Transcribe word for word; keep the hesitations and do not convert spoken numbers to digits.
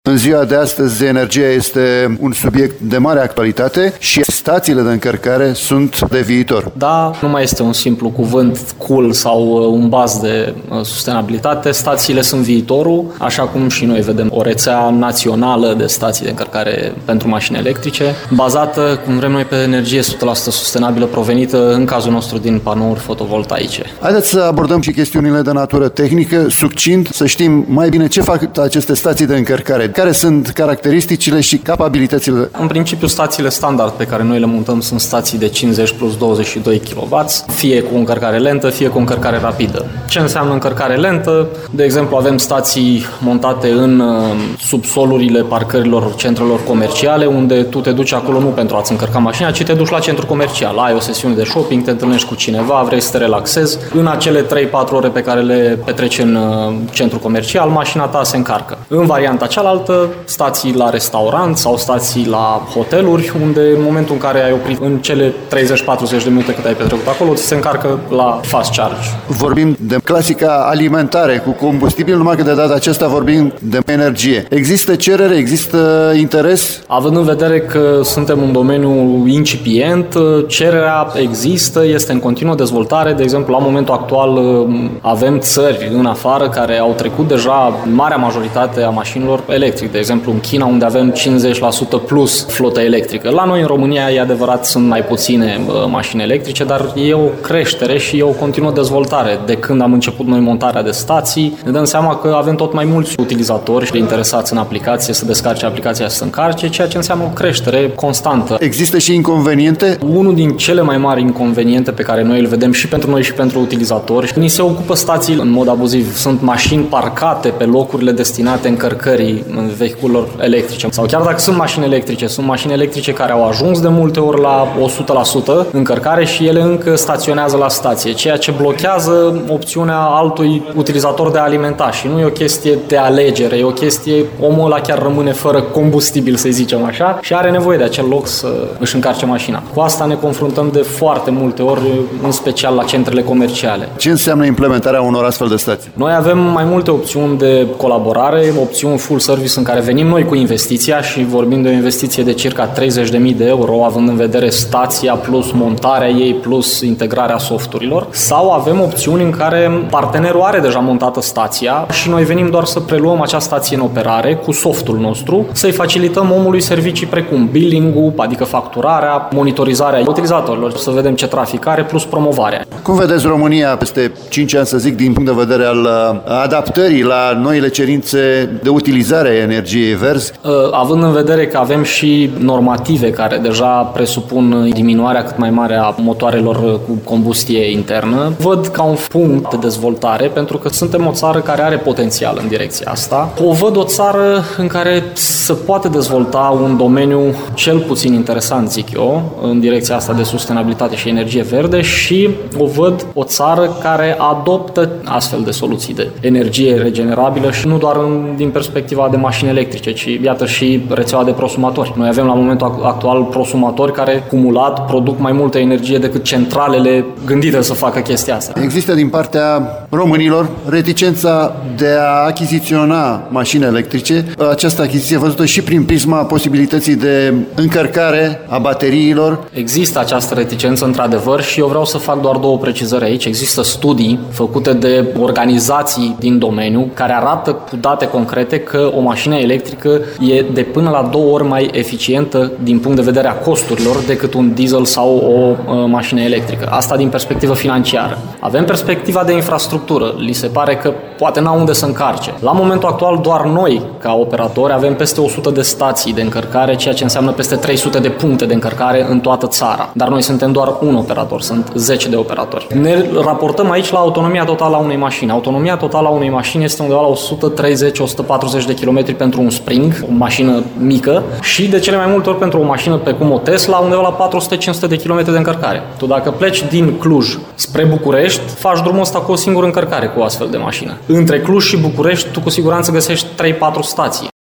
În ziua de astăzi, energia este un subiect de mare actualitate și stațiile de încărcare sunt de viitor. Da, nu mai este un simplu cuvânt cool sau un baz de sustenabilitate. Stațiile sunt viitorul, așa cum și noi vedem o rețea națională de stații de încărcare pentru mașini electrice, bazată, cum vrem noi, pe energie o sută la sută sustenabilă, provenită, în cazul nostru, din panouri fotovoltaice. Haideți să abordăm și chestiunile de natură tehnică, succint, să știm mai bine ce fac aceste stații de încărcare, care sunt caracteristicile și capabilitățile. În principiu, stațiile standard pe care noi le montăm sunt stații de cincizeci plus douăzeci și doi kilowați, fie cu încărcare lentă, fie cu încărcare rapidă. Ce înseamnă încărcare lentă? De exemplu, avem stații montate în subsolurile parcărilor centrelor comerciale, unde tu te duci acolo nu pentru a-ți încărca mașina, ci te duci la centru comercial. Ai o sesiune de shopping, te întâlnești cu cineva, vrei să te relaxezi. În acele trei patru ore pe care le petreci în centru comercial, mașina ta se încarcă. În varianta cealaltă, stații la restaurant sau stații la hoteluri, unde în momentul în care ai oprit în cele treizeci patruzeci de minute cât ai petrecut acolo, ți se încarcă la fast charge. Vorbim de clasica alimentare cu combustibil, numai că de data aceasta vorbim de energie. Există cerere, există interes? Având în vedere că suntem un domeniu incipient, cererea există, este în continuă dezvoltare. De exemplu, la momentul actual avem țări în afară care au trecut deja marea majoritate a mașinilor electrice. De exemplu, în China, unde avem cincizeci la sută plus flotă electrică. La noi, în România, e adevărat, sunt mai puține mașini electrice, dar e o creștere și e o continuă dezvoltare. De când am început noi montarea de stații, ne dăm seama că avem tot mai mulți utilizatori și interesați în aplicație să descarce aplicația să se încarce, ceea ce înseamnă o creștere constantă. Există și inconveniente? Unul din cele mai mari inconveniente pe care noi îl vedem și pentru noi și pentru utilizatori, ni se ocupă stații în mod abuziv. Sunt mașini parcate pe locurile destinate încărcării vehiculelor electrice. Sau chiar dacă sunt mașini electrice, sunt mașini electrice care au ajuns de multe ori la o sută la sută încărcare și ele încă staționează la stație, ceea ce blochează opțiunea altui utilizator de a alimenta. Și nu e o chestie de alegere, e o chestie, omul ăla chiar rămâne fără combustibil, să zicem așa, și are nevoie de acel loc să își încarce mașina. Cu asta ne confruntăm de foarte multe ori, în special la centrele comerciale. Ce înseamnă implementarea unor astfel de stații? Noi avem mai multe opțiuni de colaborare, opțiuni full service în care venim noi cu investiția și vorbim de o investiție de circa treizeci de mii de euro, având în vedere stația plus montarea ei plus integrarea softurilor, sau avem opțiuni în care partenerul are deja montată stația și noi venim doar să preluăm acea stație în operare cu softul nostru, să-i facilităm omului servicii precum billing-ul, adică facturarea, monitorizarea utilizatorilor, să vedem ce trafic are, plus promovarea. Cum vedeți România peste cinci ani, să zic, din punct de vedere al adaptării la noile cerințe de utilizare a energiei verzi? Având în vedere că avem și normative care deja presupun diminuarea cât mai mare a motoarelor cu combustie internă, văd ca un punct de dezvoltare, pentru că suntem o țară care are potențial în direcția asta. O văd o țară în care se poate dezvolta un domeniu cel puțin interesant, zic eu, în direcția asta de sustenabilitate și energie verde, și o văd o țară care adoptă astfel de soluții de energie regenerabilă și nu doar în, din perspectiva de mașini electrice, ci iată și rețeaua de prosumatori. Noi avem la momentul actual prosumatori care cumulat produc mai multă energie decât centralele gândite să facă chestia asta. Există din partea românilor reticența de a achiziționa mașini electrice. Această achiziție văzută și prin prisma posibilității de încărcare a bateriilor. Există această reticență într-adevăr și eu vreau să fac doar două precizări aici. Există studii făcute de organizații din domeniu care arată cu date concrete că o mașină electrică e de până la două ori mai eficientă din punct de vedere a costurilor decât un diesel sau o uh, mașină electrică. Asta din perspectivă financiară. Avem perspectiva de infrastructură. Li se pare că poate n-au unde să încarce. La momentul actual doar noi, ca operatori, avem peste o sută de stații de încărcare, ceea ce înseamnă peste trei sute de puncte de încărcare în toată țara. Dar noi suntem doar un operator, sunt zece de operatori. Ne raportăm aici la autonomia totală a unei mașini. Autonomia totală a unei mașini este undeva la o sută treizeci - o sută patruzeci de kilometri pentru un Spring, o mașină mică, și de cele mai multe ori pentru o mașină precum o Tesla, undeva la patru sute - cinci sute de kilometri de încărcare. Tu dacă pleci din Cluj spre București, faci drumul ăsta cu o singură încărcare cu o astfel de mașină. Între Cluj și București, tu cu siguranță găsești trei patru stații.